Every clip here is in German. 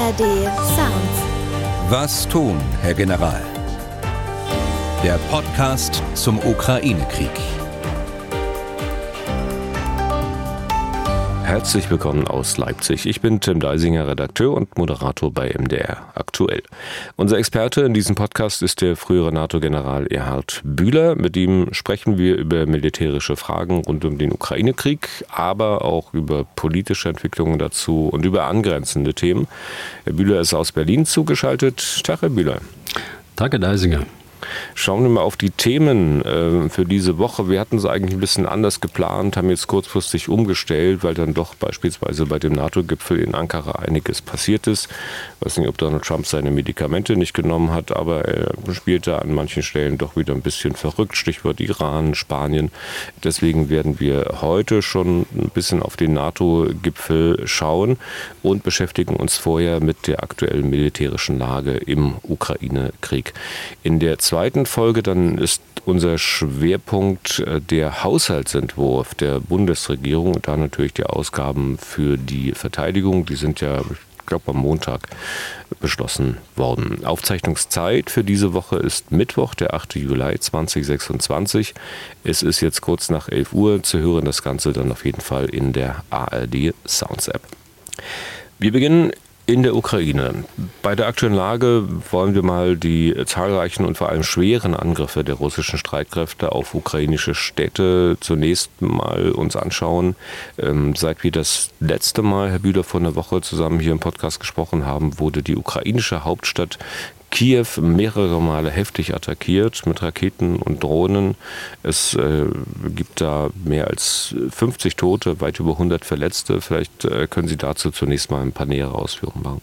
ARD Sounds. Was tun, Herr General? Der Podcast zum Ukraine-Krieg. Herzlich willkommen aus Leipzig. Ich bin Tim Deisinger, Redakteur und Moderator bei MDR aktuell. Unser Experte in diesem Podcast ist der frühere NATO-General Erhard Bühler. Mit ihm sprechen wir über militärische Fragen rund um den Ukraine-Krieg, aber auch über politische Entwicklungen dazu und über angrenzende Themen. Herr Bühler ist aus Berlin zugeschaltet. Tag, Herr Bühler. Tag, Herr Deisinger. Schauen wir mal auf die Themen für diese Woche. Wir hatten es eigentlich ein bisschen anders geplant, haben jetzt kurzfristig umgestellt, weil dann doch beispielsweise bei dem NATO-Gipfel in Ankara einiges passiert ist. Ich weiß nicht, ob Donald Trump seine Medikamente nicht genommen hat, aber er spielte an manchen Stellen doch wieder ein bisschen verrückt. Stichwort Iran, Spanien. Deswegen werden wir heute schon ein bisschen auf den NATO-Gipfel schauen und beschäftigen uns vorher mit der aktuellen militärischen Lage im Ukraine-Krieg. In der zweiten Folge dann ist unser Schwerpunkt der Haushaltsentwurf der Bundesregierung und da natürlich die Ausgaben für die Verteidigung. Die sind ja, ich glaube, am Montag beschlossen worden. Aufzeichnungszeit für diese Woche ist Mittwoch, der 8. Juli 2026. Es ist jetzt kurz nach 11 Uhr zu hören, das Ganze dann auf jeden Fall in der ARD Sounds App. Wir beginnen in der Ukraine. Bei der aktuellen Lage wollen wir mal die zahlreichen und vor allem schweren Angriffe der russischen Streitkräfte auf ukrainische Städte zunächst mal uns anschauen. Seit wir das letzte Mal, Herr Bühler, vor einer Woche zusammen hier im Podcast gesprochen haben, wurde die ukrainische Hauptstadt Kiew mehrere Male heftig attackiert mit Raketen und Drohnen. Es gibt da mehr als 50 Tote, weit über 100 Verletzte. Vielleicht können Sie dazu zunächst mal ein paar nähere Ausführungen machen.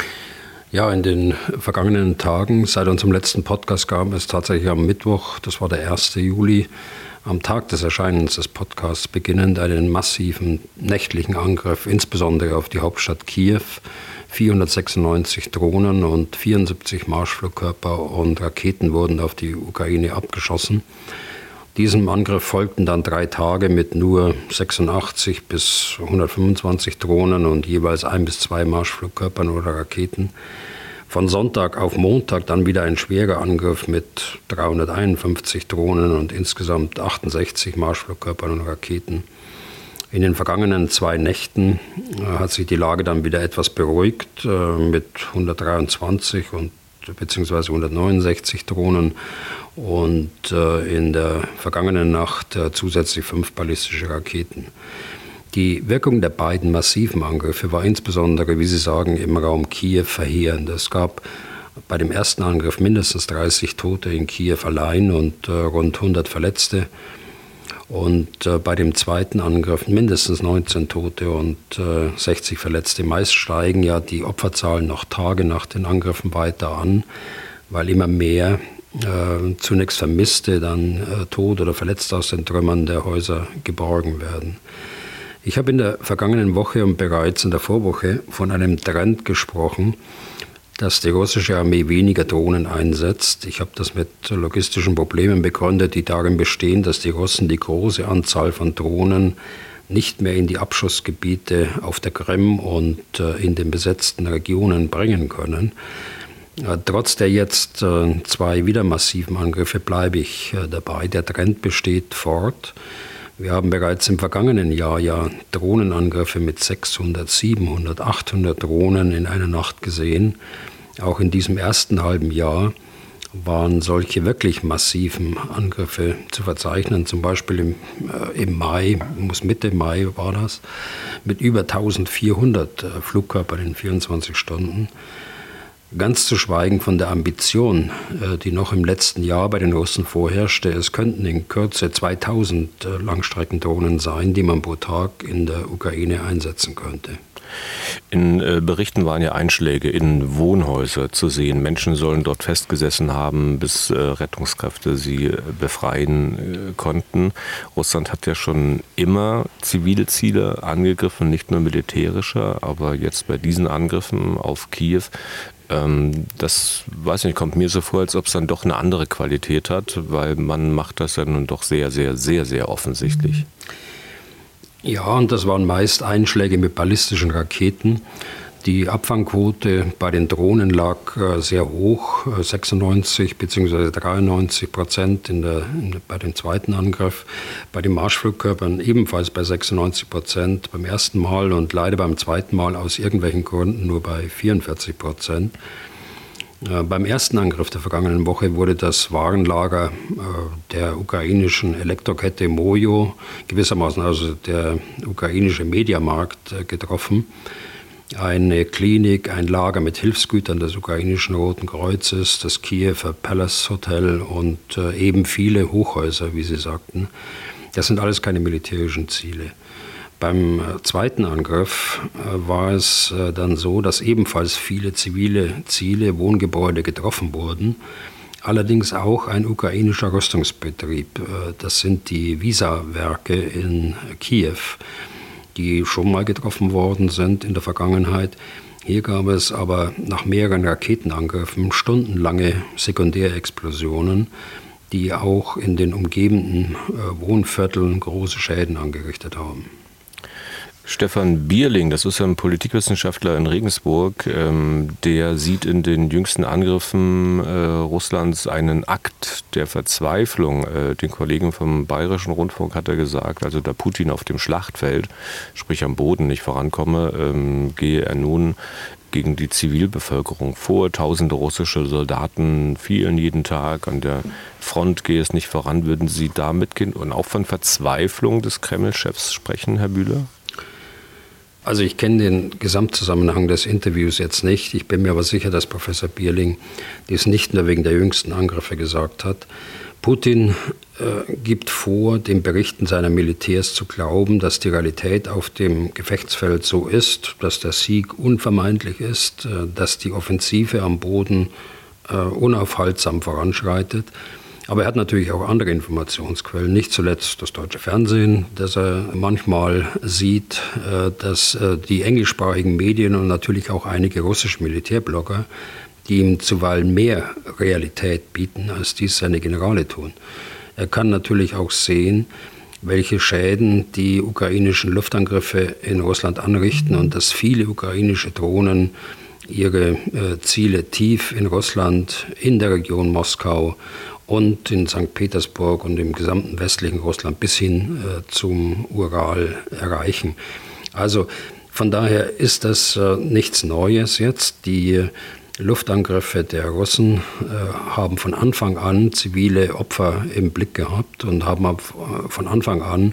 Ja, in den vergangenen Tagen, seit unserem letzten Podcast gab es tatsächlich am Mittwoch, das war der 1. Juli, am Tag des Erscheinens des Podcasts beginnend einen massiven nächtlichen Angriff, insbesondere auf die Hauptstadt Kiew. 496 Drohnen und 74 Marschflugkörper und Raketen wurden auf die Ukraine abgeschossen. Diesem Angriff folgten dann 3 Tage mit nur 86 bis 125 Drohnen und jeweils 1 bis 2 Marschflugkörpern oder Raketen. Von Sonntag auf Montag dann wieder ein schwerer Angriff mit 351 Drohnen und insgesamt 68 Marschflugkörpern und Raketen. In den vergangenen 2 Nächten hat sich die Lage dann wieder etwas beruhigt mit 123 bzw. 169 Drohnen und in der vergangenen Nacht zusätzlich 5 ballistische Raketen. Die Wirkung der beiden massiven Angriffe war insbesondere, wie Sie sagen, im Raum Kiew verheerend. Es gab bei dem ersten Angriff mindestens 30 Tote in Kiew allein und rund 100 Verletzte. Und bei dem zweiten Angriff mindestens 19 Tote und 60 Verletzte. Meist steigen ja die Opferzahlen noch Tage nach den Angriffen weiter an, weil immer mehr zunächst Vermisste dann tot oder verletzt aus den Trümmern der Häuser geborgen werden. Ich habe in der vergangenen Woche und bereits in der Vorwoche von einem Trend gesprochen, dass die russische Armee weniger Drohnen einsetzt. Ich habe das mit logistischen Problemen begründet, die darin bestehen, dass die Russen die große Anzahl von Drohnen nicht mehr in die Abschussgebiete auf der Krim und in den besetzten Regionen bringen können. Trotz der jetzt 2 wieder massiven Angriffe bleibe ich dabei. Der Trend besteht fort. Wir haben bereits im vergangenen Jahr ja Drohnenangriffe mit 600, 700, 800 Drohnen in einer Nacht gesehen. Auch in diesem ersten halben Jahr waren solche wirklich massiven Angriffe zu verzeichnen. Zum Beispiel im Mai, Mitte Mai war das, mit über 1400 Flugkörpern in 24 Stunden. Ganz zu schweigen von der Ambition, die noch im letzten Jahr bei den Russen vorherrschte. Es könnten in Kürze 2000 Langstreckendrohnen sein, die man pro Tag in der Ukraine einsetzen könnte. In Berichten waren ja Einschläge in Wohnhäuser zu sehen. Menschen sollen dort festgesessen haben, bis Rettungskräfte sie befreien konnten. Russland hat ja schon immer zivile Ziele angegriffen, nicht nur militärische, aber jetzt bei diesen Angriffen auf Kiew, das, weiß nicht, kommt mir so vor, als ob es dann doch eine andere Qualität hat, weil man macht das ja nun doch sehr, sehr, sehr, sehr offensichtlich. Ja, und das waren meist Einschläge mit ballistischen Raketen. Die Abfangquote bei den Drohnen lag sehr hoch, 96 bzw. 93% bei dem zweiten Angriff. Bei den Marschflugkörpern ebenfalls bei 96% beim ersten Mal und leider beim zweiten Mal aus irgendwelchen Gründen nur bei 44%. Beim ersten Angriff der vergangenen Woche wurde das Warenlager der ukrainischen Elektrokette Mojo, gewissermaßen also der ukrainische Mediamarkt, getroffen. Eine Klinik, ein Lager mit Hilfsgütern des ukrainischen Roten Kreuzes, das Kiewer Palace Hotel und eben viele Hochhäuser, wie Sie sagten. Das sind alles keine militärischen Ziele. Beim zweiten Angriff war es dann so, dass ebenfalls viele zivile Ziele, Wohngebäude getroffen wurden. Allerdings auch ein ukrainischer Rüstungsbetrieb. Das sind die Visa-Werke in Kiew, die schon mal getroffen worden sind in der Vergangenheit. Hier gab es aber nach mehreren Raketenangriffen stundenlange Sekundärexplosionen, die auch in den umgebenden Wohnvierteln große Schäden angerichtet haben. Stefan Bierling, das ist ein Politikwissenschaftler in Regensburg, der sieht in den jüngsten Angriffen Russlands einen Akt der Verzweiflung. Den Kollegen vom Bayerischen Rundfunk hat er gesagt, also da Putin auf dem Schlachtfeld, sprich am Boden, nicht vorankomme, gehe er nun gegen die Zivilbevölkerung vor. Tausende russische Soldaten fielen jeden Tag, an der Front gehe es nicht voran. Würden Sie da mitgehen und auch von Verzweiflung des Kreml-Chefs sprechen, Herr Bühler? Also ich kenne den Gesamtzusammenhang des Interviews jetzt nicht. Ich bin mir aber sicher, dass Professor Bierling dies nicht nur wegen der jüngsten Angriffe gesagt hat. Putin gibt vor, den Berichten seiner Militärs zu glauben, dass die Realität auf dem Gefechtsfeld so ist, dass der Sieg unvermeidlich ist, dass die Offensive am Boden unaufhaltsam voranschreitet. Aber er hat natürlich auch andere Informationsquellen, nicht zuletzt das deutsche Fernsehen, das er manchmal sieht, dass die englischsprachigen Medien und natürlich auch einige russische Militärblogger, die ihm zuweilen mehr Realität bieten, als dies seine Generale tun. Er kann natürlich auch sehen, welche Schäden die ukrainischen Luftangriffe in Russland anrichten und dass viele ukrainische Drohnen ihre Ziele tief in Russland, in der Region Moskau und in St. Petersburg und im gesamten westlichen Russland bis hin zum Ural erreichen. Also von daher ist das nichts Neues jetzt. Die Luftangriffe der Russen haben von Anfang an zivile Opfer im Blick gehabt und haben von Anfang an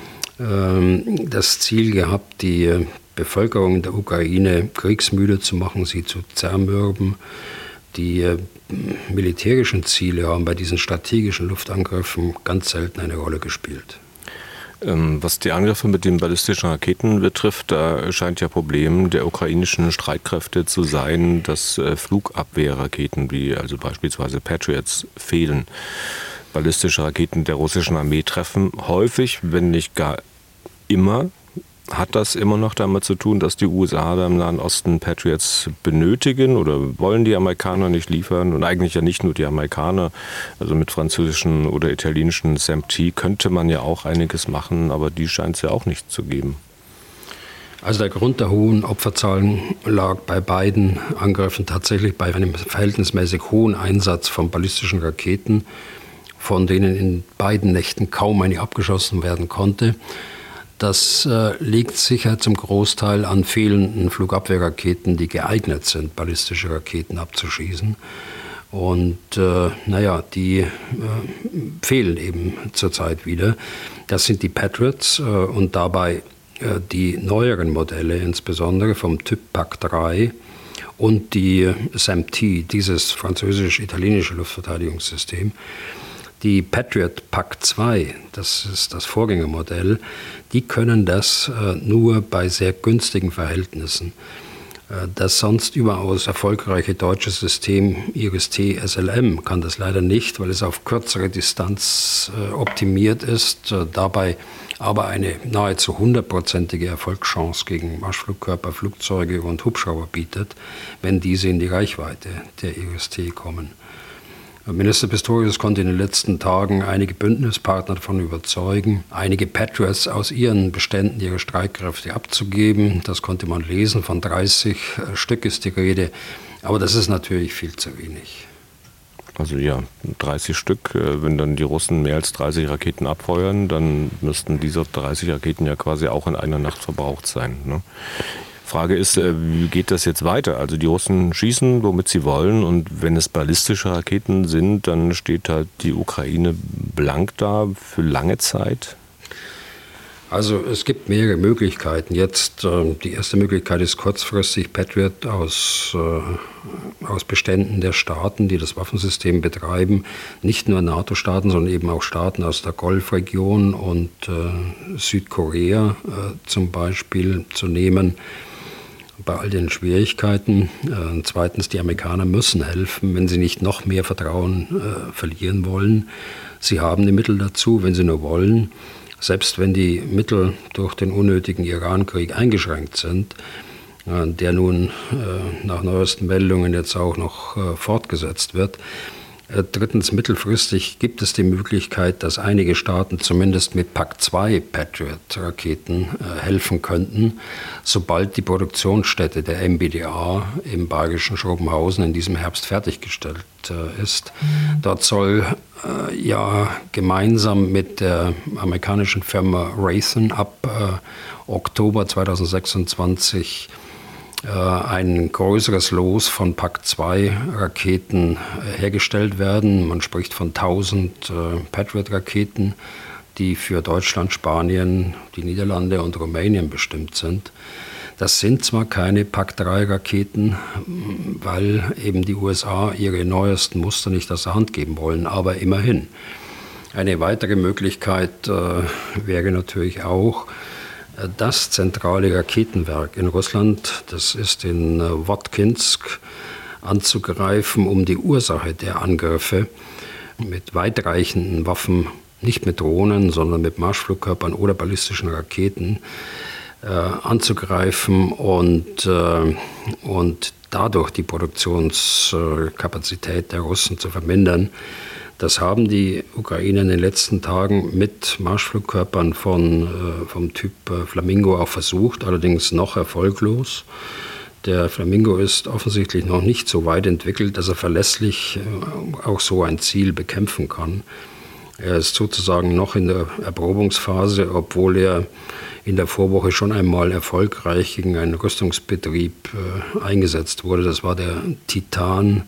das Ziel gehabt, die Bevölkerung der Ukraine kriegsmüde zu machen, sie zu zermürben. Die militärischen Ziele haben bei diesen strategischen Luftangriffen ganz selten eine Rolle gespielt. Was die Angriffe mit den ballistischen Raketen betrifft, da scheint ja Problem der ukrainischen Streitkräfte zu sein, dass Flugabwehrraketen wie also beispielsweise Patriots fehlen. Ballistische Raketen der russischen Armee treffen häufig, wenn nicht gar immer. Hat das immer noch damit zu tun, dass die USA da im Nahen Osten Patriots benötigen oder wollen die Amerikaner nicht liefern? Und eigentlich ja nicht nur die Amerikaner, also mit französischen oder italienischen SAM-T könnte man ja auch einiges machen, aber die scheint es ja auch nicht zu geben. Also der Grund der hohen Opferzahlen lag bei beiden Angriffen tatsächlich bei einem verhältnismäßig hohen Einsatz von ballistischen Raketen, von denen in beiden Nächten kaum eine abgeschossen werden konnte. Das liegt sicher zum Großteil an fehlenden Flugabwehrraketen, die geeignet sind, ballistische Raketen abzuschießen. Und die fehlen eben zurzeit wieder. Das sind die Patriots und dabei die neueren Modelle, insbesondere vom Typ PAC-3 und die SAM-T, dieses französisch-italienische Luftverteidigungssystem. Die Patriot PAC-2, das ist das Vorgängermodell, die können das nur bei sehr günstigen Verhältnissen. Das sonst überaus erfolgreiche deutsche System IRIS-T SLM kann das leider nicht, weil es auf kürzere Distanz optimiert ist, dabei aber eine nahezu 100%ige Erfolgschance gegen Marschflugkörper, Flugzeuge und Hubschrauber bietet, wenn diese in die Reichweite der IRIS-T kommen. Minister Pistorius konnte in den letzten Tagen einige Bündnispartner davon überzeugen, einige Patriots aus ihren Beständen ihre Streitkräfte abzugeben. Das konnte man lesen, von 30 Stück ist die Rede. Aber das ist natürlich viel zu wenig. Also ja, 30 Stück, wenn dann die Russen mehr als 30 Raketen abfeuern, dann müssten diese 30 Raketen ja quasi auch in einer Nacht verbraucht sein, ne? Frage ist, wie geht das jetzt weiter? Also die Russen schießen, womit sie wollen, und wenn es ballistische Raketen sind, dann steht halt die Ukraine blank da für lange Zeit? Also es gibt mehrere Möglichkeiten. Jetzt die erste Möglichkeit ist kurzfristig Patriot aus Beständen der Staaten, die das Waffensystem betreiben, nicht nur NATO-Staaten, sondern eben auch Staaten aus der Golfregion und Südkorea zum Beispiel zu nehmen. Bei all den Schwierigkeiten. Zweitens, die Amerikaner müssen helfen, wenn sie nicht noch mehr Vertrauen verlieren wollen. Sie haben die Mittel dazu, wenn sie nur wollen. Selbst wenn die Mittel durch den unnötigen Iran-Krieg eingeschränkt sind, der nun nach neuesten Meldungen jetzt auch noch fortgesetzt wird. Drittens, mittelfristig gibt es die Möglichkeit, dass einige Staaten zumindest mit PAC-2 Patriot-Raketen helfen könnten, sobald die Produktionsstätte der MBDA im bayerischen Schrobenhausen in diesem Herbst fertiggestellt ist. Dort soll gemeinsam mit der amerikanischen Firma Raytheon ab Oktober 2026 ein größeres Los von PAC-2-Raketen hergestellt werden. Man spricht von 1000 Patriot-Raketen, die für Deutschland, Spanien, die Niederlande und Rumänien bestimmt sind. Das sind zwar keine PAC-3-Raketen, weil eben die USA ihre neuesten Muster nicht aus der Hand geben wollen, aber immerhin. Eine weitere Möglichkeit wäre natürlich auch, das zentrale Raketenwerk in Russland, das ist in Wotkinsk, anzugreifen, um die Ursache der Angriffe mit weitreichenden Waffen, nicht mit Drohnen, sondern mit Marschflugkörpern oder ballistischen Raketen anzugreifen und dadurch die Produktionskapazität der Russen zu vermindern. Das haben die Ukrainer in den letzten Tagen mit Marschflugkörpern vom Typ Flamingo auch versucht, allerdings noch erfolglos. Der Flamingo ist offensichtlich noch nicht so weit entwickelt, dass er verlässlich auch so ein Ziel bekämpfen kann. Er ist sozusagen noch in der Erprobungsphase, obwohl er in der Vorwoche schon einmal erfolgreich gegen einen Rüstungsbetrieb eingesetzt wurde. Das war der Titan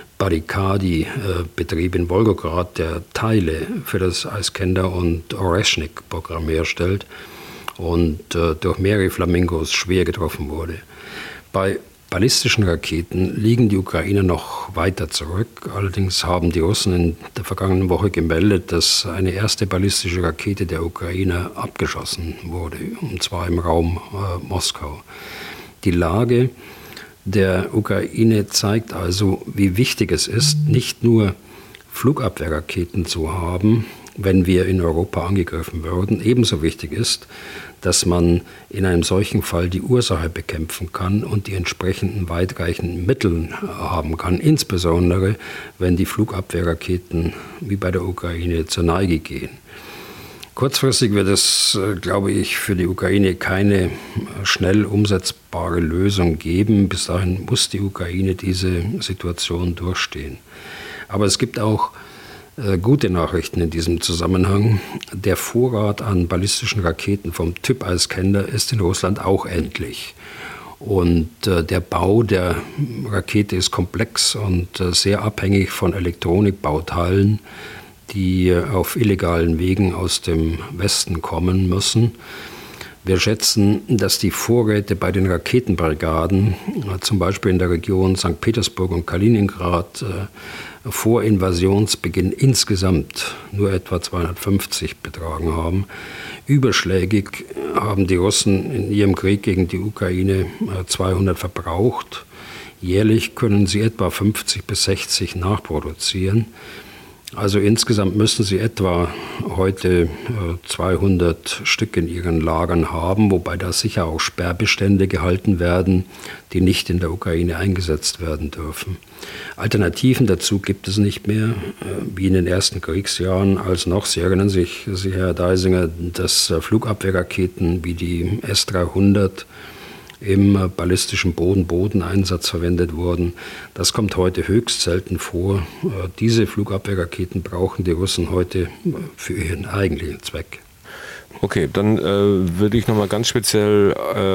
Barikadi-Betrieb in Wolgograd, der Teile für das Iskander- und Oreshnik-Programm herstellt und durch mehrere Flamingos schwer getroffen wurde. Bei ballistischen Raketen liegen die Ukrainer noch weiter zurück. Allerdings haben die Russen in der vergangenen Woche gemeldet, dass eine erste ballistische Rakete der Ukrainer abgeschossen wurde, und zwar im Raum Moskau. Die Lage der Ukraine zeigt also, wie wichtig es ist, nicht nur Flugabwehrraketen zu haben, wenn wir in Europa angegriffen würden. Ebenso wichtig ist, dass man in einem solchen Fall die Ursache bekämpfen kann und die entsprechenden weitreichenden Mittel haben kann, insbesondere wenn die Flugabwehrraketen wie bei der Ukraine zur Neige gehen. Kurzfristig wird es, glaube ich, für die Ukraine keine schnell umsetzbare Lösung geben. Bis dahin muss die Ukraine diese Situation durchstehen. Aber es gibt auch gute Nachrichten in diesem Zusammenhang. Der Vorrat an ballistischen Raketen vom Typ Iskander ist in Russland auch endlich. Und der Bau der Rakete ist komplex und sehr abhängig von Elektronikbauteilen, die auf illegalen Wegen aus dem Westen kommen müssen. Wir schätzen, dass die Vorräte bei den Raketenbrigaden, zum Beispiel in der Region St. Petersburg und Kaliningrad, vor Invasionsbeginn insgesamt nur etwa 250 betragen haben. Überschlägig haben die Russen in ihrem Krieg gegen die Ukraine 200 verbraucht. Jährlich können sie etwa 50 bis 60 nachproduzieren. Also insgesamt müssen sie etwa heute 200 Stück in ihren Lagern haben, wobei da sicher auch Sperrbestände gehalten werden, die nicht in der Ukraine eingesetzt werden dürfen. Alternativen dazu gibt es nicht mehr, wie in den ersten Kriegsjahren als noch. Sie erinnern sich, Herr Deisinger, dass Flugabwehrraketen wie die S-300 im ballistischen Boden-Boden-Einsatz verwendet wurden. Das kommt heute höchst selten vor. Diese Flugabwehrraketen brauchen die Russen heute für ihren eigentlichen Zweck. Okay, dann würde ich nochmal ganz speziell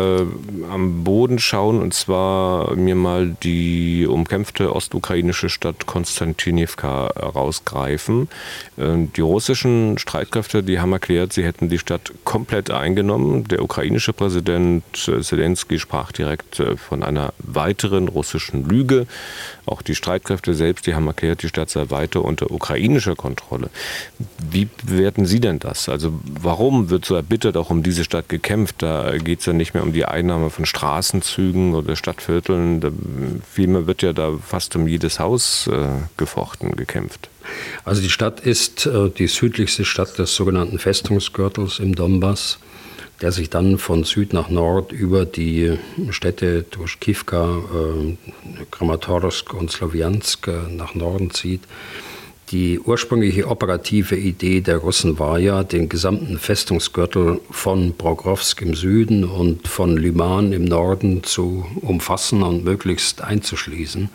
am Boden schauen und zwar mir mal die umkämpfte ostukrainische Stadt Konstantinivka rausgreifen. Die russischen Streitkräfte, die haben erklärt, sie hätten die Stadt komplett eingenommen. Der ukrainische Präsident Zelensky sprach direkt von einer weiteren russischen Lüge. Auch die Streitkräfte selbst, die haben erklärt, die Stadt sei weiter unter ukrainischer Kontrolle. Wie bewerten Sie denn das? Also warum wird so erbittert auch um diese Stadt gekämpft? Da geht es ja nicht mehr um die Einnahme von Straßenzügen oder Stadtvierteln. Vielmehr wird ja da fast um jedes Haus gefochten, gekämpft. Also die Stadt ist die südlichste Stadt des sogenannten Festungsgürtels im Donbass, der sich dann von Süd nach Nord über die Städte Druschkivka, Kramatorsk und Slowiansk nach Norden zieht. Die ursprüngliche operative Idee der Russen war ja, den gesamten Festungsgürtel von Pokrovsk im Süden und von Lyman im Norden zu umfassen und möglichst einzuschließen.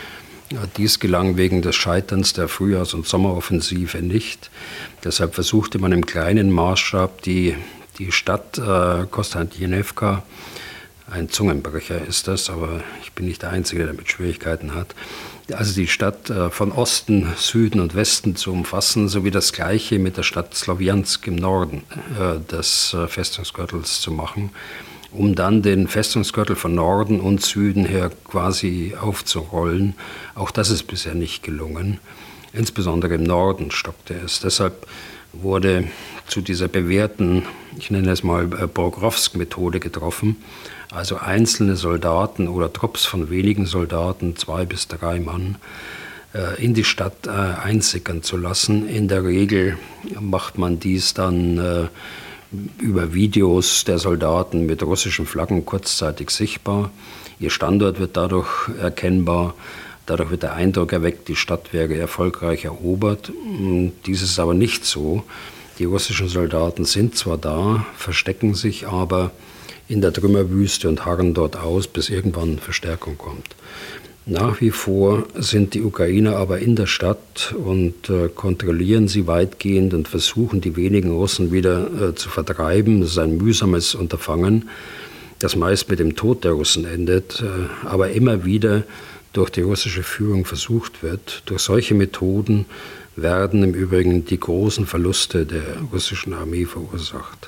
Dies gelang wegen des Scheiterns der Frühjahrs- und Sommeroffensive nicht. Deshalb versuchte man im kleinen Maßstab die Stadt Konstantinivka, ein Zungenbrecher ist das, aber ich bin nicht der Einzige, der damit Schwierigkeiten hat. Also die Stadt von Osten, Süden und Westen zu umfassen, sowie das Gleiche mit der Stadt Slowiansk im Norden des Festungsgürtels zu machen, um dann den Festungsgürtel von Norden und Süden her quasi aufzurollen. Auch das ist bisher nicht gelungen. Insbesondere im Norden stockte es. Deshalb wurde zu dieser bewährten, ich nenne es mal Pokrovsk-Methode getroffen, also einzelne Soldaten oder Trupps von wenigen Soldaten, 2 bis 3 Mann, in die Stadt einsickern zu lassen. In der Regel macht man dies dann über Videos der Soldaten mit russischen Flaggen kurzzeitig sichtbar. Ihr Standort wird dadurch erkennbar. Dadurch wird der Eindruck erweckt, die Stadt wäre erfolgreich erobert. Dies ist aber nicht so. Die russischen Soldaten sind zwar da, verstecken sich aber in der Trümmerwüste und harren dort aus, bis irgendwann Verstärkung kommt. Nach wie vor sind die Ukrainer aber in der Stadt und kontrollieren sie weitgehend und versuchen, die wenigen Russen wieder zu vertreiben. Das ist ein mühsames Unterfangen, das meist mit dem Tod der Russen endet, aber immer wieder durch die russische Führung versucht wird. Durch solche Methoden werden im Übrigen die großen Verluste der russischen Armee verursacht.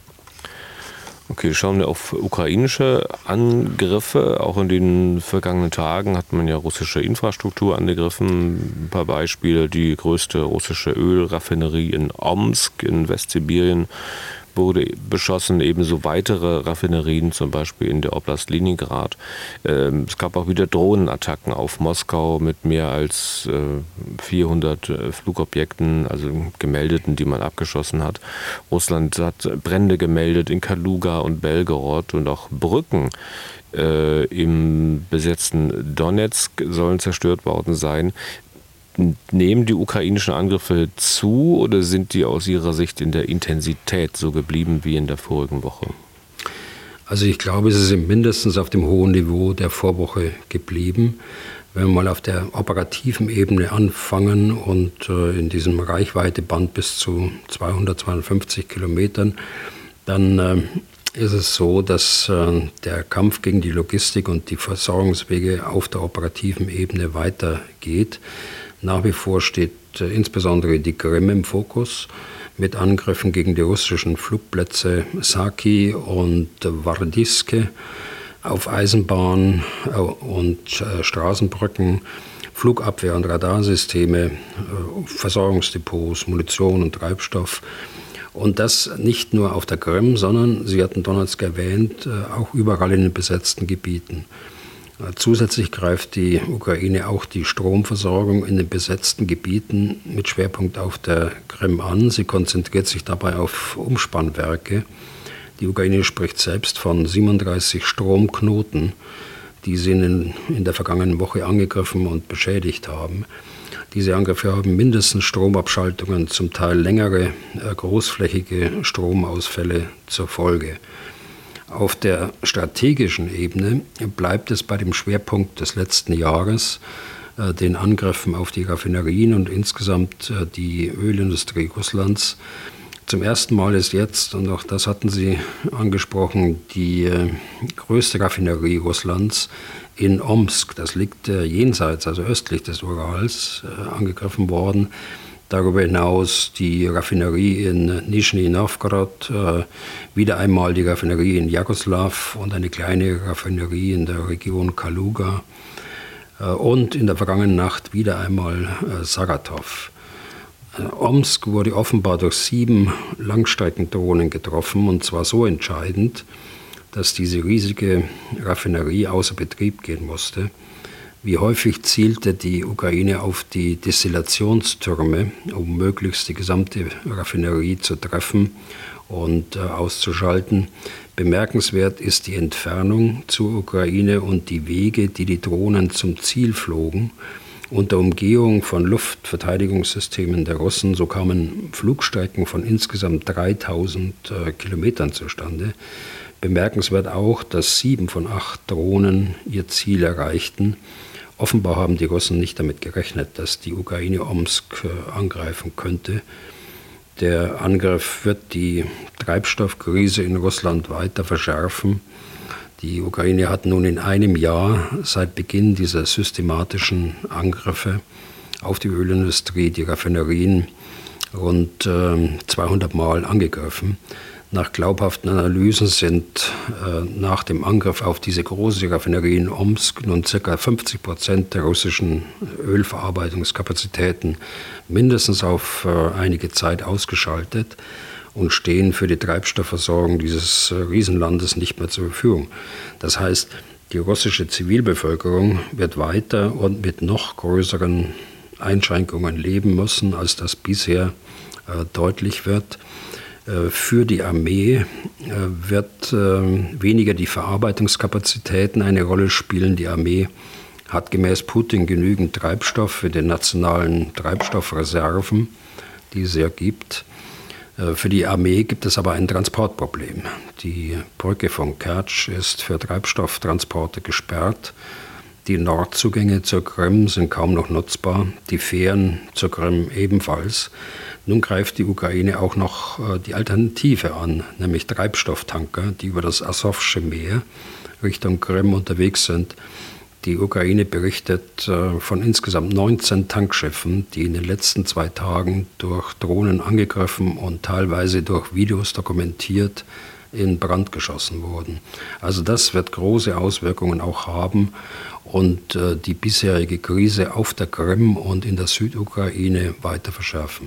Okay, schauen wir auf ukrainische Angriffe. Auch in den vergangenen Tagen hat man ja russische Infrastruktur angegriffen. Ein paar Beispiele: die größte russische Ölraffinerie in Omsk in Westsibirien wurde beschossen, ebenso weitere Raffinerien, zum Beispiel in der Oblast Leningrad. Es gab auch wieder Drohnenattacken auf Moskau mit mehr als 400 Flugobjekten, also gemeldeten, die man abgeschossen hat. Russland hat Brände gemeldet in Kaluga und Belgorod, und auch Brücken im besetzten Donetsk sollen zerstört worden sein. Nehmen die ukrainischen Angriffe zu oder sind die aus Ihrer Sicht in der Intensität so geblieben wie in der vorigen Woche? Also ich glaube, sie sind mindestens auf dem hohen Niveau der Vorwoche geblieben. Wenn wir mal auf der operativen Ebene anfangen und in diesem Reichweiteband bis zu 200, 250 Kilometern, dann ist es so, dass der Kampf gegen die Logistik und die Versorgungswege auf der operativen Ebene weitergeht. Nach wie vor steht insbesondere die Krim im Fokus mit Angriffen gegen die russischen Flugplätze Saki und Wardiske auf Eisenbahn und Straßenbrücken, Flugabwehr- und Radarsysteme, Versorgungsdepots, Munition und Treibstoff. Und das nicht nur auf der Krim, sondern, Sie hatten Donetsk erwähnt, auch überall in den besetzten Gebieten. Zusätzlich greift die Ukraine auch die Stromversorgung in den besetzten Gebieten mit Schwerpunkt auf der Krim an. Sie konzentriert sich dabei auf Umspannwerke. Die Ukraine spricht selbst von 37 Stromknoten, die sie in der vergangenen Woche angegriffen und beschädigt haben. Diese Angriffe haben mindestens Stromabschaltungen, zum Teil längere, großflächige Stromausfälle zur Folge. Auf der strategischen Ebene bleibt es bei dem Schwerpunkt des letzten Jahres, den Angriffen auf die Raffinerien und insgesamt die Ölindustrie Russlands. Zum ersten Mal ist jetzt, und auch das hatten Sie angesprochen, die größte Raffinerie Russlands in Omsk, das liegt jenseits, also östlich des Urals, angegriffen worden. Darüber hinaus die Raffinerie in Nischni Novgorod, wieder einmal die Raffinerie in Jaroslav und eine kleine Raffinerie in der Region Kaluga und in der vergangenen Nacht wieder einmal Saratow. Omsk wurde offenbar durch 7 Langstreckendrohnen getroffen, und zwar so entscheidend, dass diese riesige Raffinerie außer Betrieb gehen musste. Wie häufig zielte die Ukraine auf die Destillationstürme, um möglichst die gesamte Raffinerie zu treffen und auszuschalten. Bemerkenswert ist die Entfernung zur Ukraine und die Wege, die die Drohnen zum Ziel flogen. Unter Umgehung von Luftverteidigungssystemen der Russen, so kamen Flugstrecken von insgesamt 3000 Kilometern zustande. Bemerkenswert auch, dass 7 von 8 Drohnen ihr Ziel erreichten. Offenbar haben die Russen nicht damit gerechnet, dass die Ukraine Omsk angreifen könnte. Der Angriff wird die Treibstoffkrise in Russland weiter verschärfen. Die Ukraine hat nun in einem Jahr seit Beginn dieser systematischen Angriffe auf die Ölindustrie, die Raffinerien, rund 200 Mal angegriffen. Nach glaubhaften Analysen sind nach dem Angriff auf diese große Raffinerie in Omsk nun ca. 50% der russischen Ölverarbeitungskapazitäten mindestens auf einige Zeit ausgeschaltet und stehen für die Treibstoffversorgung dieses Riesenlandes nicht mehr zur Verfügung. Das heißt, die russische Zivilbevölkerung wird weiter und mit noch größeren Einschränkungen leben müssen, als das bisher deutlich wird. Für die Armee wird weniger die Verarbeitungskapazitäten eine Rolle spielen. Die Armee hat gemäß Putin genügend Treibstoff für die nationalen Treibstoffreserven, die es ja gibt. Für die Armee gibt es aber ein Transportproblem. Die Brücke von Kertsch ist für Treibstofftransporte gesperrt. Die Nordzugänge zur Krim sind kaum noch nutzbar, die Fähren zur Krim ebenfalls. Nun greift die Ukraine auch noch die Alternative an, nämlich Treibstofftanker, die über das Asowsche Meer Richtung Krim unterwegs sind. Die Ukraine berichtet von insgesamt 19 Tankschiffen, die in den letzten 2 Tagen durch Drohnen angegriffen und teilweise durch Videos dokumentiert in Brand geschossen wurden. Also das wird große Auswirkungen auch haben und die bisherige Krise auf der Krim und in der Südukraine weiter verschärfen.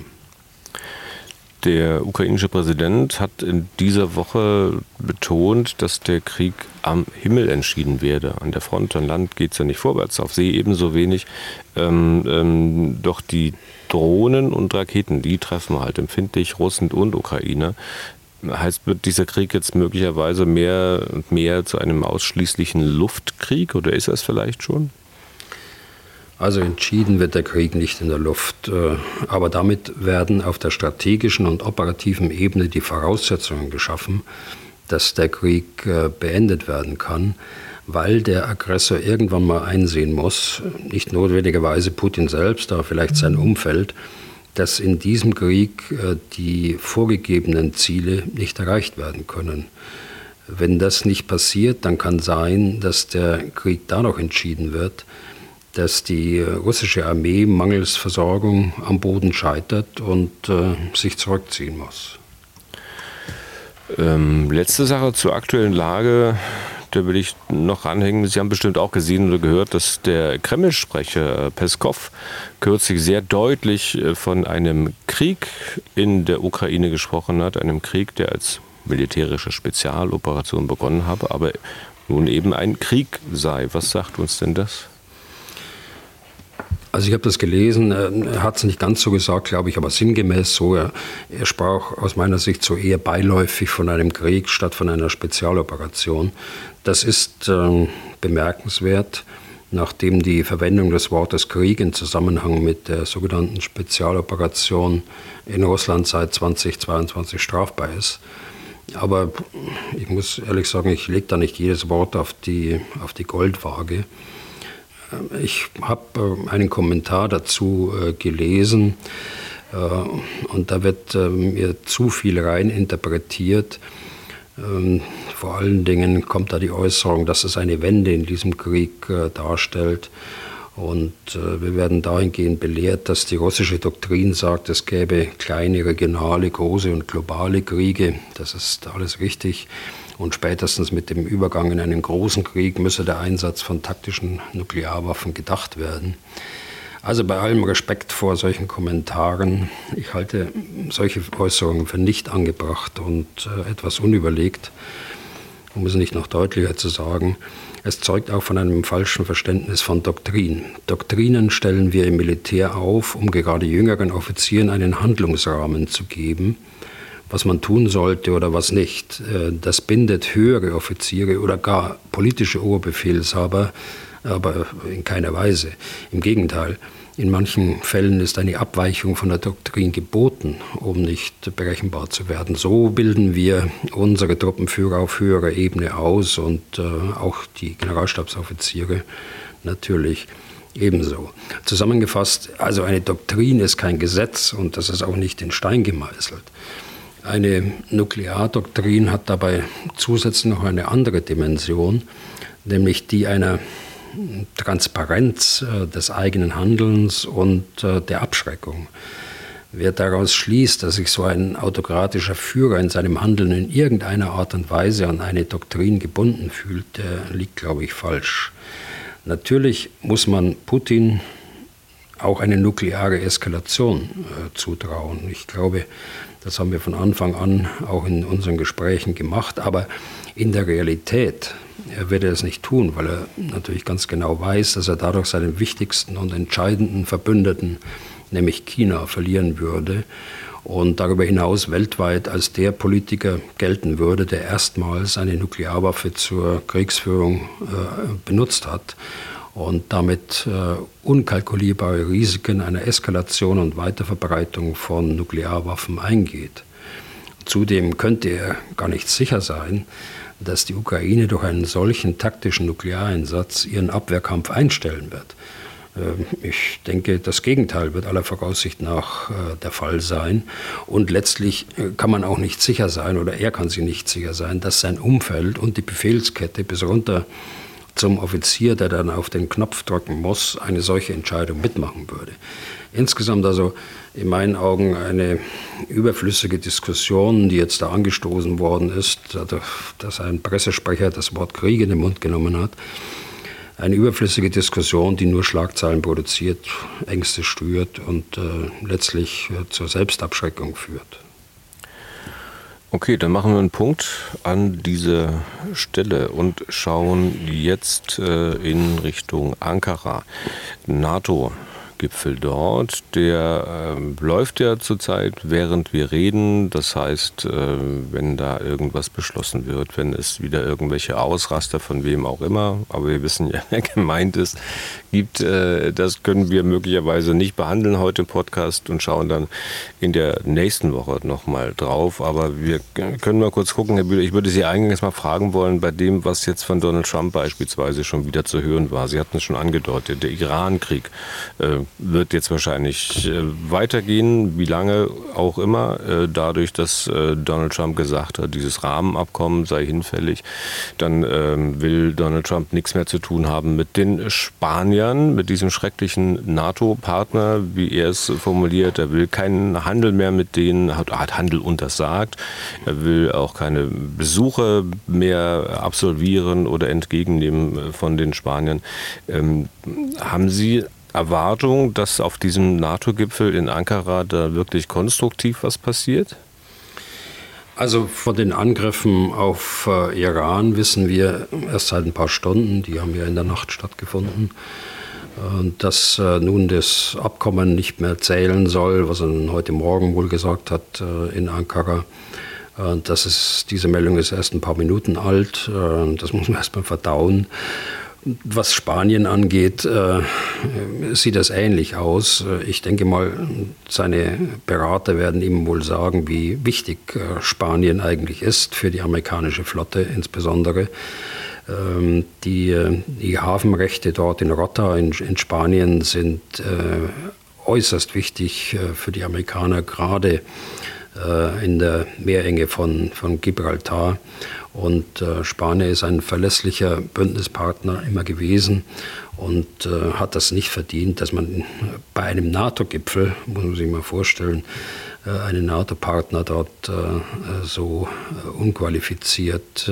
Der ukrainische Präsident hat in dieser Woche betont, dass der Krieg am Himmel entschieden werde. An der Front, an Land geht es ja nicht vorwärts, auf See ebenso wenig. Doch die Drohnen und Raketen, die treffen halt empfindlich Russen und Ukrainer. Heißt, wird dieser Krieg jetzt möglicherweise mehr und mehr zu einem ausschließlichen Luftkrieg, oder ist es vielleicht schon? Also entschieden wird der Krieg nicht in der Luft, aber damit werden auf der strategischen und operativen Ebene die Voraussetzungen geschaffen, dass der Krieg beendet werden kann, weil der Aggressor irgendwann mal einsehen muss, nicht notwendigerweise Putin selbst, aber vielleicht sein Umfeld, dass in diesem Krieg die vorgegebenen Ziele nicht erreicht werden können. Wenn das nicht passiert, dann kann sein, dass der Krieg dadurch entschieden wird, dass die russische Armee mangels Versorgung am Boden scheitert und sich zurückziehen muss. Letzte Sache zur aktuellen Lage, da will ich noch anhängen. Sie haben bestimmt auch gesehen oder gehört, dass der Kreml-Sprecher Peskov kürzlich sehr deutlich von einem Krieg in der Ukraine gesprochen hat, einem Krieg, der als militärische Spezialoperation begonnen habe, aber nun eben ein Krieg sei. Was sagt uns denn das? Also ich habe das gelesen, er hat es nicht ganz so gesagt, glaube ich, aber sinngemäß so. Er sprach aus meiner Sicht so eher beiläufig von einem Krieg statt von einer Spezialoperation. Das ist bemerkenswert, nachdem die Verwendung des Wortes Krieg in Zusammenhang mit der sogenannten Spezialoperation in Russland seit 2022 strafbar ist. Aber ich muss ehrlich sagen, ich lege da nicht jedes Wort auf die Goldwaage. Ich habe einen Kommentar dazu gelesen und da wird mir zu viel rein interpretiert. Vor allen Dingen kommt da die Äußerung, dass es eine Wende in diesem Krieg darstellt. Und wir werden dahingehend belehrt, dass die russische Doktrin sagt, es gäbe kleine, regionale, große und globale Kriege. Das ist alles richtig. Und spätestens mit dem Übergang in einen großen Krieg müsse der Einsatz von taktischen Nuklearwaffen gedacht werden. Also bei allem Respekt vor solchen Kommentaren, ich halte solche Äußerungen für nicht angebracht und etwas unüberlegt, um es nicht noch deutlicher zu sagen. Es zeugt auch von einem falschen Verständnis von Doktrin. Doktrinen stellen wir im Militär auf, um gerade jüngeren Offizieren einen Handlungsrahmen zu geben, was man tun sollte oder was nicht. Das bindet höhere Offiziere oder gar politische Oberbefehlshaber, aber in keiner Weise. Im Gegenteil, in manchen Fällen ist eine Abweichung von der Doktrin geboten, um nicht berechenbar zu werden. So bilden wir unsere Truppenführer auf höherer Ebene aus und auch die Generalstabsoffiziere natürlich ebenso. Zusammengefasst, also eine Doktrin ist kein Gesetz und das ist auch nicht in Stein gemeißelt. Eine Nukleardoktrin hat dabei zusätzlich noch eine andere Dimension, nämlich die einer Transparenz des eigenen Handelns und der Abschreckung. Wer daraus schließt, dass sich so ein autokratischer Führer in seinem Handeln in irgendeiner Art und Weise an eine Doktrin gebunden fühlt, der liegt, glaube ich, falsch. Natürlich muss man Putin auch eine nukleare Eskalation zutrauen. Ich glaube, das haben wir von Anfang an auch in unseren Gesprächen gemacht. Aber in der Realität wird er es nicht tun, weil er natürlich ganz genau weiß, dass er dadurch seinen wichtigsten und entscheidenden Verbündeten, nämlich China, verlieren würde und darüber hinaus weltweit als der Politiker gelten würde, der erstmals eine Nuklearwaffe zur Kriegsführung benutzt hat und damit unkalkulierbare Risiken einer Eskalation und Weiterverbreitung von Nuklearwaffen eingeht. Zudem könnte er gar nicht sicher sein, dass die Ukraine durch einen solchen taktischen Nukleareinsatz ihren Abwehrkampf einstellen wird. Ich denke, das Gegenteil wird aller Voraussicht nach der Fall sein. Und letztlich kann man auch nicht sicher sein, oder er kann sich nicht sicher sein, dass sein Umfeld und die Befehlskette bis runter zum Offizier, der dann auf den Knopf drücken muss, eine solche Entscheidung mitmachen würde. Insgesamt also in meinen Augen eine überflüssige Diskussion, die jetzt da angestoßen worden ist, dass ein Pressesprecher das Wort Krieg in den Mund genommen hat. Eine überflüssige Diskussion, die nur Schlagzeilen produziert, Ängste schürt und letztlich zur Selbstabschreckung führt. Okay, dann machen wir einen Punkt an dieser Stelle und schauen jetzt in Richtung Ankara. NATO-Gipfel dort, der läuft ja zurzeit, während wir reden. Das heißt, wenn da irgendwas beschlossen wird, wenn es wieder irgendwelche Ausraster von wem auch immer, aber wir wissen ja, wer gemeint ist, gibt, das können wir möglicherweise nicht behandeln heute im Podcast und schauen dann in der nächsten Woche nochmal drauf. Aber wir können mal kurz gucken, Herr Bühler, ich würde Sie eingangs mal fragen wollen, bei dem, was jetzt von Donald Trump beispielsweise schon wieder zu hören war. Sie hatten es schon angedeutet, der Iran-Krieg wird jetzt wahrscheinlich weitergehen, wie lange auch immer, dadurch, dass Donald Trump gesagt hat, dieses Rahmenabkommen sei hinfällig. Dann will Donald Trump nichts mehr zu tun haben mit den Spaniern, mit diesem schrecklichen NATO-Partner, wie er es formuliert. Er will keinen Handel mehr mit denen, hat Handel untersagt. Er will auch keine Besuche mehr absolvieren oder entgegennehmen von den Spaniern. Haben Sie Erwartung, dass auf diesem NATO-Gipfel in Ankara da wirklich konstruktiv was passiert? Also von den Angriffen auf Iran wissen wir erst seit ein paar Stunden, die haben ja in der Nacht stattgefunden, dass nun das Abkommen nicht mehr zählen soll, was er heute Morgen wohl gesagt hat in Ankara. Diese Meldung ist erst ein paar Minuten alt, das muss man erst mal verdauen. Was Spanien angeht, sieht das ähnlich aus. Ich denke mal, seine Berater werden ihm wohl sagen, wie wichtig Spanien eigentlich ist für die amerikanische Flotte insbesondere. Die Hafenrechte dort in Rota in Spanien sind äußerst wichtig für die Amerikaner, gerade in der Meerenge von Gibraltar. Und Spanien ist ein verlässlicher Bündnispartner immer gewesen und hat das nicht verdient, dass man bei einem NATO-Gipfel, muss man sich mal vorstellen, einen NATO-Partner dort so unqualifiziert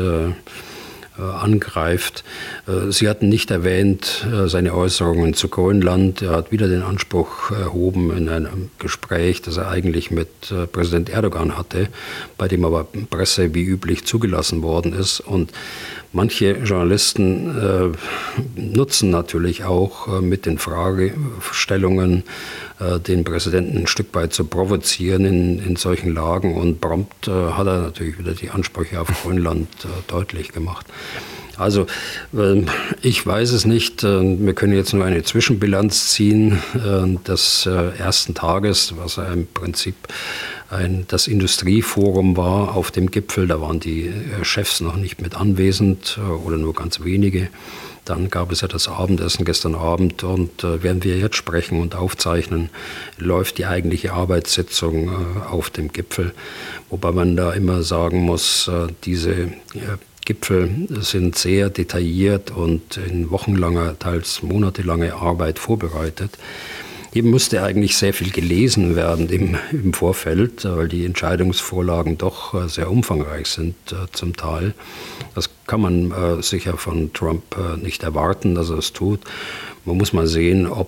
angreift. Sie hatten nicht erwähnt seine Äußerungen zu Grönland. Er hat wieder den Anspruch erhoben in einem Gespräch, das er eigentlich mit Präsident Erdogan hatte, bei dem aber Presse wie üblich zugelassen worden ist. Und manche Journalisten nutzen natürlich auch mit den Fragestellungen den Präsidenten ein Stück weit zu provozieren in solchen Lagen. Und prompt hat er natürlich wieder die Ansprüche auf Grönland deutlich gemacht. Also ich weiß es nicht. Wir können jetzt nur eine Zwischenbilanz ziehen des ersten Tages, was im Prinzip das Industrieforum war auf dem Gipfel. Da waren die Chefs noch nicht mit anwesend oder nur ganz wenige. Dann gab es ja das Abendessen gestern Abend und während wir jetzt sprechen und aufzeichnen, läuft die eigentliche Arbeitssitzung auf dem Gipfel. Wobei man da immer sagen muss, diese Gipfel sind sehr detailliert und in wochenlanger, teils monatelanger Arbeit vorbereitet. Hier musste eigentlich sehr viel gelesen werden im Vorfeld, weil die Entscheidungsvorlagen doch sehr umfangreich sind zum Teil. Das kann man sicher von Trump nicht erwarten, dass er es tut. Man muss mal sehen, ob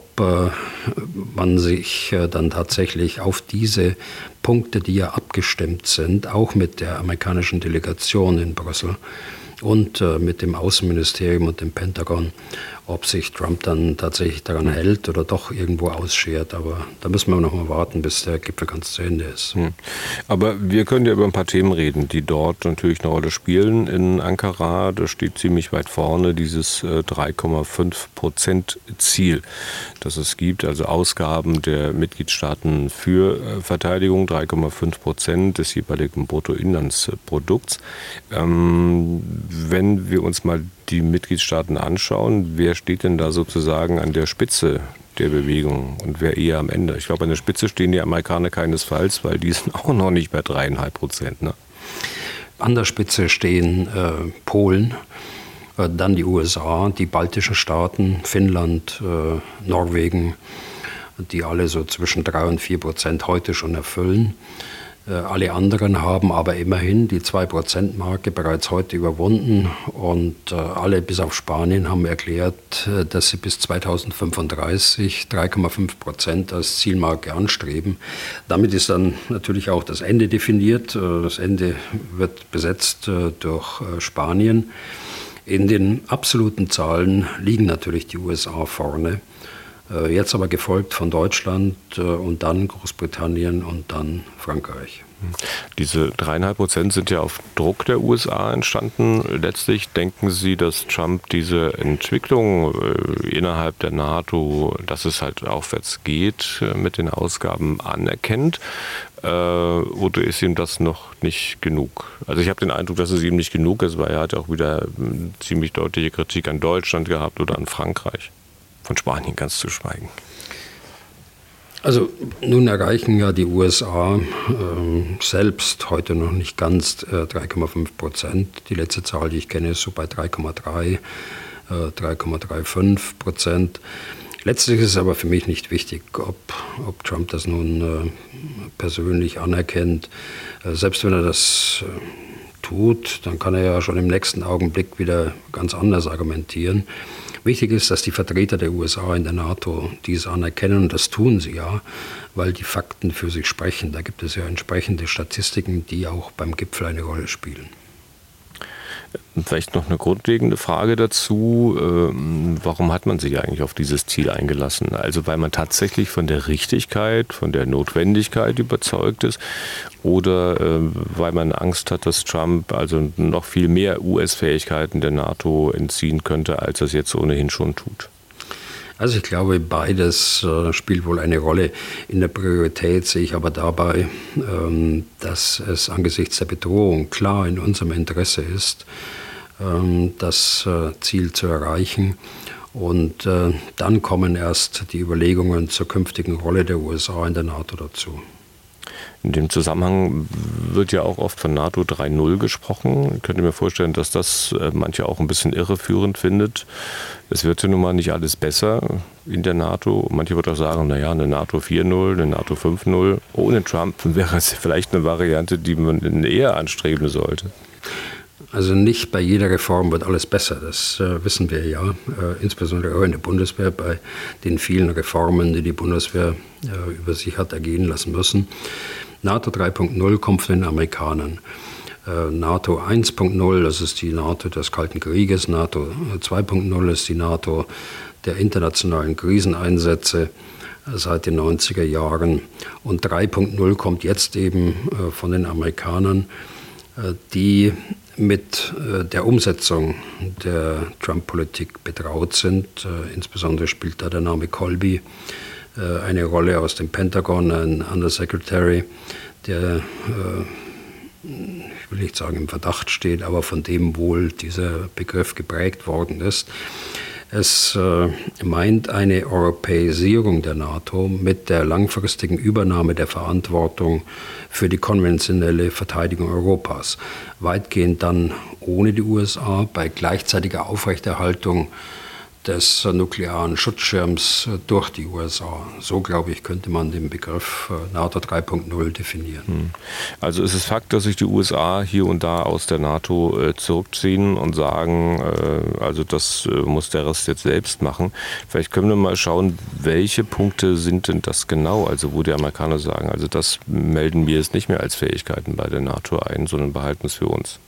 man sich dann tatsächlich auf diese Punkte, die ja abgestimmt sind, auch mit der amerikanischen Delegation in Brüssel und mit dem Außenministerium und dem Pentagon, ob sich Trump dann tatsächlich daran hält oder doch irgendwo ausschert. Aber da müssen wir noch mal warten, bis der Gipfel ganz zu Ende ist. Aber wir können ja über ein paar Themen reden, die dort natürlich eine Rolle spielen. In Ankara, da steht ziemlich weit vorne dieses 3,5% Ziel, das es gibt, also Ausgaben der Mitgliedstaaten für Verteidigung, 3,5% des jeweiligen Bruttoinlandsprodukts. Wenn wir uns mal die Mitgliedstaaten anschauen, wer steht denn da sozusagen an der Spitze der Bewegung und wer eher am Ende? Ich glaube, an der Spitze stehen die Amerikaner keinesfalls, weil die sind auch noch nicht bei 3,5%. Ne? An der Spitze stehen Polen, dann die USA, die baltischen Staaten, Finnland, Norwegen, die alle so zwischen 3 und 4% heute schon erfüllen. Alle anderen haben aber immerhin die 2%-Marke bereits heute überwunden und alle bis auf Spanien haben erklärt, dass sie bis 2035 3,5% als Zielmarke anstreben. Damit ist dann natürlich auch das Ende definiert. Das Ende wird besetzt durch Spanien. In den absoluten Zahlen liegen natürlich die USA vorne. Jetzt aber gefolgt von Deutschland und dann Großbritannien und dann Frankreich. Diese 3,5% sind ja auf Druck der USA entstanden. Letztlich denken Sie, dass Trump diese Entwicklung innerhalb der NATO, dass es halt aufwärts geht mit den Ausgaben, anerkennt? Oder ist ihm das noch nicht genug? Also ich habe den Eindruck, dass es ihm nicht genug ist, weil er hat auch wieder ziemlich deutliche Kritik an Deutschland gehabt oder an Frankreich. Von Spanien ganz zu schweigen. Also nun erreichen ja die USA selbst heute noch nicht ganz 3,5%. Die letzte Zahl, die ich kenne, ist so bei 3,35%. Letztlich ist es aber für mich nicht wichtig, ob Trump das nun persönlich anerkennt. Selbst wenn er das tut, dann kann er ja schon im nächsten Augenblick wieder ganz anders argumentieren. Wichtig ist, dass die Vertreter der USA in der NATO dies anerkennen, und das tun sie ja, weil die Fakten für sich sprechen. Da gibt es ja entsprechende Statistiken, die auch beim Gipfel eine Rolle spielen. Vielleicht noch eine grundlegende Frage dazu. Warum hat man sich eigentlich auf dieses Ziel eingelassen? Also weil man tatsächlich von der Richtigkeit, von der Notwendigkeit überzeugt ist, oder weil man Angst hat, dass Trump also noch viel mehr US-Fähigkeiten der NATO entziehen könnte, als er es jetzt ohnehin schon tut? Also ich glaube, beides spielt wohl eine Rolle. In der Priorität sehe ich aber dabei, dass es angesichts der Bedrohung klar in unserem Interesse ist, das Ziel zu erreichen. Und dann kommen erst die Überlegungen zur künftigen Rolle der USA in der NATO dazu. In dem Zusammenhang wird ja auch oft von NATO 3.0 gesprochen. Ich könnte mir vorstellen, dass das manche auch ein bisschen irreführend findet. Es wird ja nun mal nicht alles besser in der NATO. Manche würden auch sagen, naja, eine NATO 4.0, eine NATO 5.0. Ohne Trump wäre es vielleicht eine Variante, die man eher anstreben sollte. Also nicht bei jeder Reform wird alles besser, das wissen wir ja, insbesondere auch in der Bundeswehr, bei den vielen Reformen, die die Bundeswehr über sich hat ergehen lassen müssen. NATO 3.0 kommt von den Amerikanern. NATO 1.0, das ist die NATO des Kalten Krieges. NATO 2.0 ist die NATO der internationalen Kriseneinsätze seit den 90er Jahren. Und 3.0 kommt jetzt eben von den Amerikanern, die mit der Umsetzung der Trump-Politik betraut sind. Insbesondere spielt da der Name Colby eine Rolle aus dem Pentagon, ein Undersecretary, der, ich will nicht sagen im Verdacht steht, aber von dem wohl dieser Begriff geprägt worden ist. Es meint eine Europäisierung der NATO mit der langfristigen Übernahme der Verantwortung für die konventionelle Verteidigung Europas. Weitgehend dann ohne die USA, bei gleichzeitiger Aufrechterhaltung des nuklearen Schutzschirms durch die USA. So, glaube ich, könnte man den Begriff NATO 3.0 definieren. Also ist es Fakt, dass sich die USA hier und da aus der NATO zurückziehen und sagen, also das muss der Rest jetzt selbst machen. Vielleicht können wir mal schauen, welche Punkte sind denn das genau? Also wo die Amerikaner sagen, also das melden wir jetzt nicht mehr als Fähigkeiten bei der NATO ein, sondern behalten es für uns.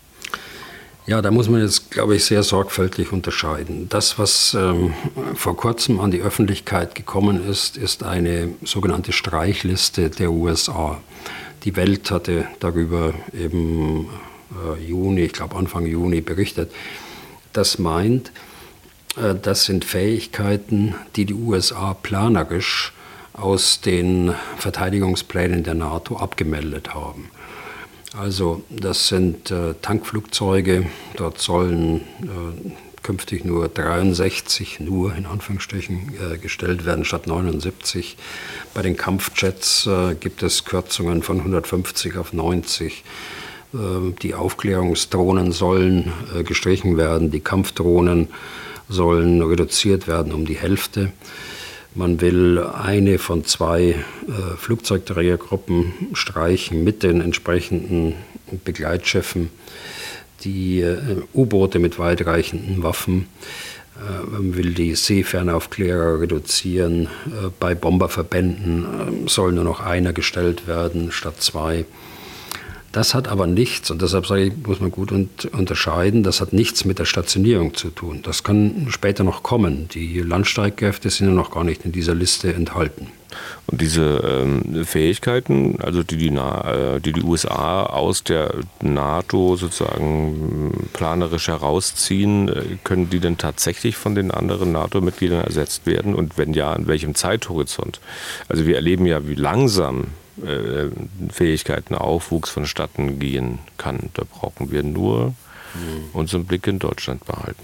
Ja, da muss man jetzt, glaube ich, sehr sorgfältig unterscheiden. Das, was vor kurzem an die Öffentlichkeit gekommen ist, ist eine sogenannte Streichliste der USA. Die Welt hatte darüber im Juni, ich glaube Anfang Juni, berichtet. Das meint, das sind Fähigkeiten, die die USA planerisch aus den Verteidigungsplänen der NATO abgemeldet haben. Also das sind Tankflugzeuge, dort sollen künftig nur 63, nur in Anführungsstrichen, gestellt werden statt 79. Bei den Kampfjets gibt es Kürzungen von 150 auf 90. Die Aufklärungsdrohnen sollen gestrichen werden, die Kampfdrohnen sollen reduziert werden um die Hälfte. Man will eine von 2 Flugzeugträgergruppen streichen mit den entsprechenden Begleitschiffen, die U-Boote mit weitreichenden Waffen. Man will die Seefernaufklärer reduzieren. Bei Bomberverbänden soll nur noch einer gestellt werden statt 2. Das hat aber nichts, und deshalb sage ich, muss man gut unterscheiden, das hat nichts mit der Stationierung zu tun. Das kann später noch kommen. Die Landstreitkräfte sind ja noch gar nicht in dieser Liste enthalten. Und diese Fähigkeiten, also die USA aus der NATO sozusagen planerisch herausziehen, können die denn tatsächlich von den anderen NATO-Mitgliedern ersetzt werden? Und wenn ja, an welchem Zeithorizont? Also wir erleben ja, wie langsam Fähigkeitenaufwuchs vonstatten gehen kann. Da brauchen wir nur unseren Blick in Deutschland behalten.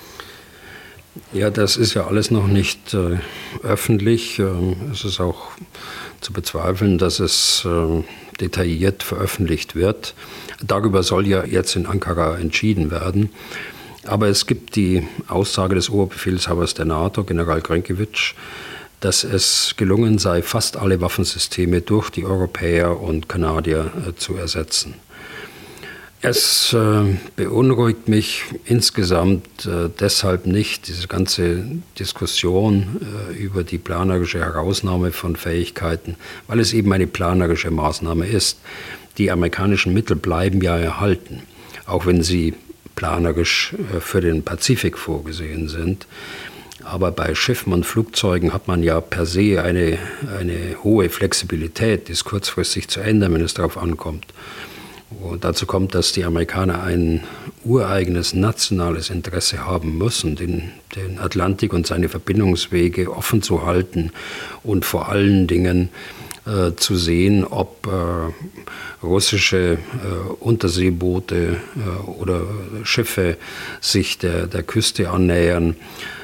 Ja, das ist ja alles noch nicht öffentlich. Es ist auch zu bezweifeln, dass es detailliert veröffentlicht wird. Darüber soll ja jetzt in Ankara entschieden werden. Aber es gibt die Aussage des Oberbefehlshabers der NATO, General Grynkewitsch, dass es gelungen sei, fast alle Waffensysteme durch die Europäer und Kanadier zu ersetzen. Es beunruhigt mich insgesamt deshalb nicht, diese ganze Diskussion über die planerische Herausnahme von Fähigkeiten, weil es eben eine planerische Maßnahme ist. Die amerikanischen Mittel bleiben ja erhalten, auch wenn sie planerisch für den Pazifik vorgesehen sind. Aber bei Schiffen und Flugzeugen hat man ja per se eine hohe Flexibilität, die ist kurzfristig zu ändern, wenn es darauf ankommt. Und dazu kommt, dass die Amerikaner ein ureigenes nationales Interesse haben müssen, den Atlantik und seine Verbindungswege offen zu halten und vor allen Dingen zu sehen, ob russische Unterseeboote oder Schiffe sich der Küste annähern.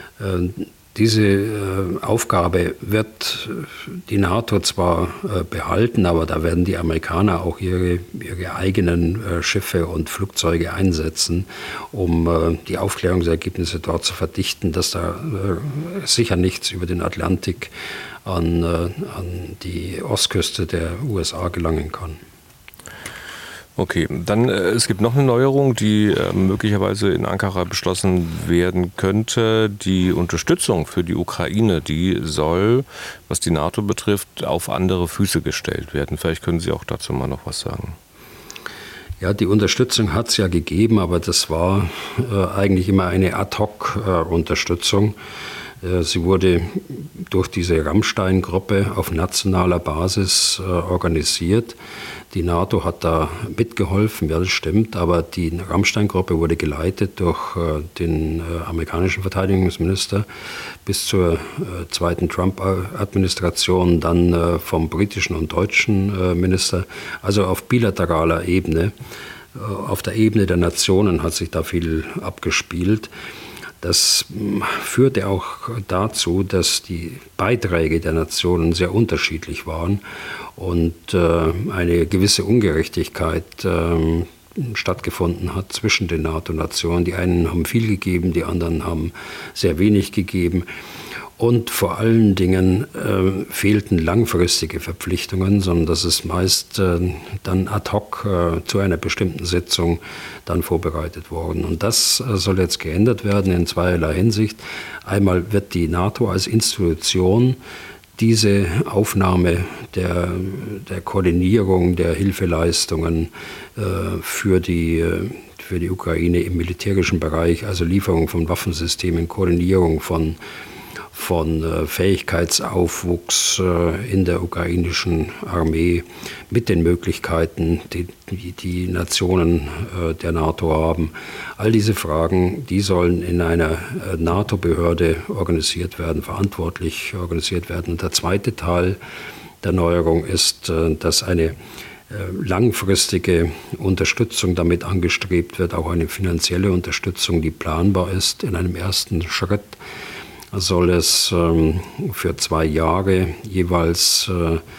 Diese Aufgabe wird die NATO zwar behalten, aber da werden die Amerikaner auch ihre eigenen Schiffe und Flugzeuge einsetzen, um die Aufklärungsergebnisse dort zu verdichten, dass da sicher nichts über den Atlantik an die Ostküste der USA gelangen kann. Okay, dann es gibt noch eine Neuerung, die möglicherweise in Ankara beschlossen werden könnte. Die Unterstützung für die Ukraine, die soll, was die NATO betrifft, auf andere Füße gestellt werden. Vielleicht können Sie auch dazu mal noch was sagen. Ja, die Unterstützung hat es ja gegeben, aber das war eigentlich immer eine Ad-hoc-Unterstützung. Sie wurde durch diese Rammstein-Gruppe auf nationaler Basis organisiert. Die NATO hat da mitgeholfen, ja das stimmt, aber die Rammstein-Gruppe wurde geleitet durch den amerikanischen Verteidigungsminister bis zur zweiten Trump-Administration, dann vom britischen und deutschen Minister, also auf bilateraler Ebene. Auf der Ebene der Nationen hat sich da viel abgespielt. Das führte auch dazu, dass die Beiträge der Nationen sehr unterschiedlich waren und eine gewisse Ungerechtigkeit stattgefunden hat zwischen den NATO-Nationen. Die einen haben viel gegeben, die anderen haben sehr wenig gegeben. Und vor allen Dingen fehlten langfristige Verpflichtungen, sondern das ist meist dann ad hoc zu einer bestimmten Sitzung dann vorbereitet worden. Und das soll jetzt geändert werden in zweierlei Hinsicht. Einmal wird die NATO als Institution diese Aufnahme der Koordinierung der Hilfeleistungen für die Ukraine im militärischen Bereich, also Lieferung von Waffensystemen, Koordinierung von Fähigkeitsaufwuchs in der ukrainischen Armee mit den Möglichkeiten, die Nationen der NATO haben. All diese Fragen, die sollen in einer NATO-Behörde organisiert werden, verantwortlich organisiert werden. Und der zweite Teil der Neuerung ist, dass eine langfristige Unterstützung damit angestrebt wird, auch eine finanzielle Unterstützung, die planbar ist. In einem ersten Schritt soll es für 2 Jahre jeweils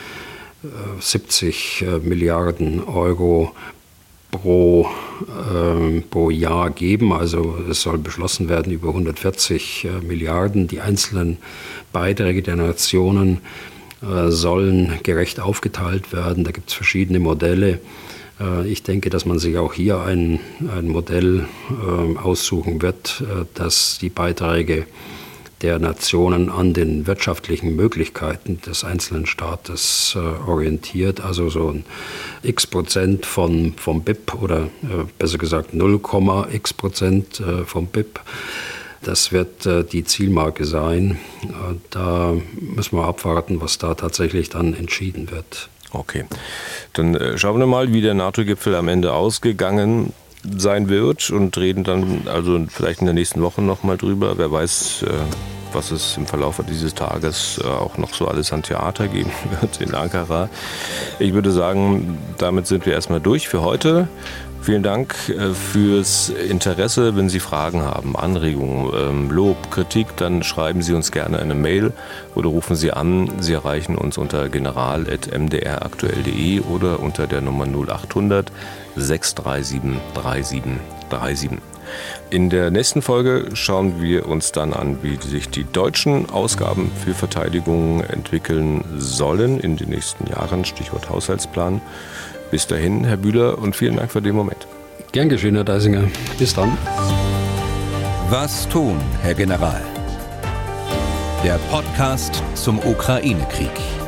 70 Milliarden Euro pro Jahr geben. Also es soll beschlossen werden über 140 Milliarden. Die einzelnen Beiträge der Nationen sollen gerecht aufgeteilt werden. Da gibt es verschiedene Modelle. Ich denke, dass man sich auch hier ein Modell aussuchen wird, das die Beiträge der Nationen an den wirtschaftlichen Möglichkeiten des einzelnen Staates orientiert, also so ein x% vom BIP oder besser gesagt 0,x% vom BIP. Das wird die Zielmarke sein. Da müssen wir abwarten, was da tatsächlich dann entschieden wird. Okay, dann schauen wir mal, wie der NATO-Gipfel am Ende ausgegangen sein wird und reden dann also vielleicht in der nächsten Woche nochmal drüber. Wer weiß, was es im Verlauf dieses Tages auch noch so alles an Theater geben wird in Ankara. Ich würde sagen, damit sind wir erstmal durch für heute. Vielen Dank fürs Interesse. Wenn Sie Fragen haben, Anregungen, Lob, Kritik, dann schreiben Sie uns gerne eine Mail oder rufen Sie an. Sie erreichen uns unter general@mdraktuell.de oder unter der Nummer 0800 637 3737. In der nächsten Folge schauen wir uns dann an, wie sich die deutschen Ausgaben für Verteidigung entwickeln sollen in den nächsten Jahren, Stichwort Haushaltsplan. Bis dahin, Herr Bühler, und vielen Dank für den Moment. Gern geschehen, Herr Deisinger. Bis dann. Was tun, Herr General? Der Podcast zum Ukraine-Krieg.